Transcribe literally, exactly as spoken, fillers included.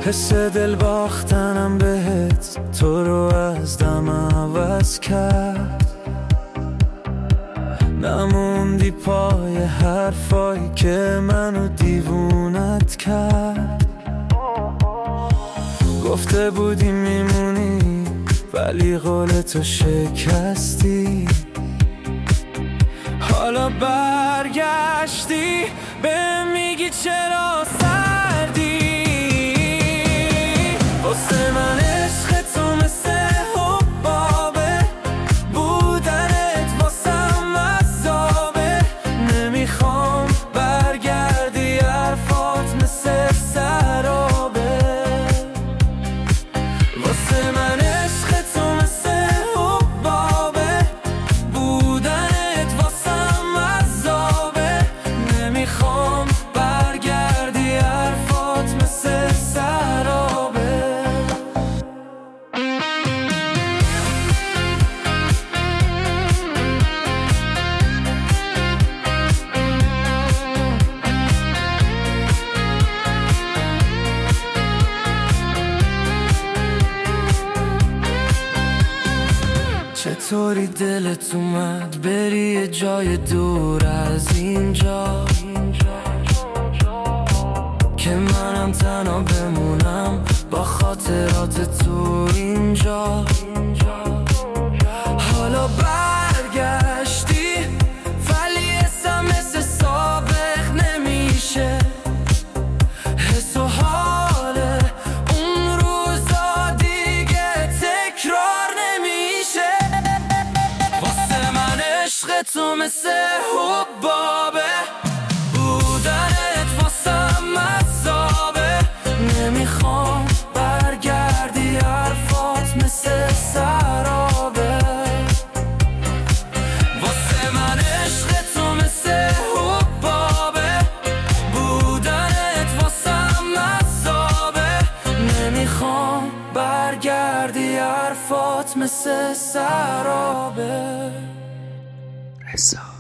حس دل باختنم بهت تو رو از دم عوض کرد. نموندی پای حرفایی که منو دیوونت کرد. گفته بودی میمونی ولی قولتو شکستی. حالا برگشتی به میگی چرا سردی. واسه من عشق تو مثل حبابه، بودنت واسم عذابه. نمیخوام برگردی حرفات مثل سرابه. واسه من عشق تو مثل حبابه، بودنت واسم عذابه. نمیخوام برگردی حرفات مثل سرابه. چطوری دلت اومد بری یه جای دور از اینجا، که منم تنها بمونم با خاطرات تو اینجا. حالا برگشتی ولی حسم مثل سابق نمیشه. حس و حال اون روزا دیگه تکرار نمیشه. واسه من عشق تو مثل حبابه، بودنت واسم عذابه. نمیخوام برگردی حرفات مثل سرابه. واسه من عشق تو مثل حبابه، بودنت واسم عذابه. نمیخوام برگردی حرفات مثل سرابه. حساب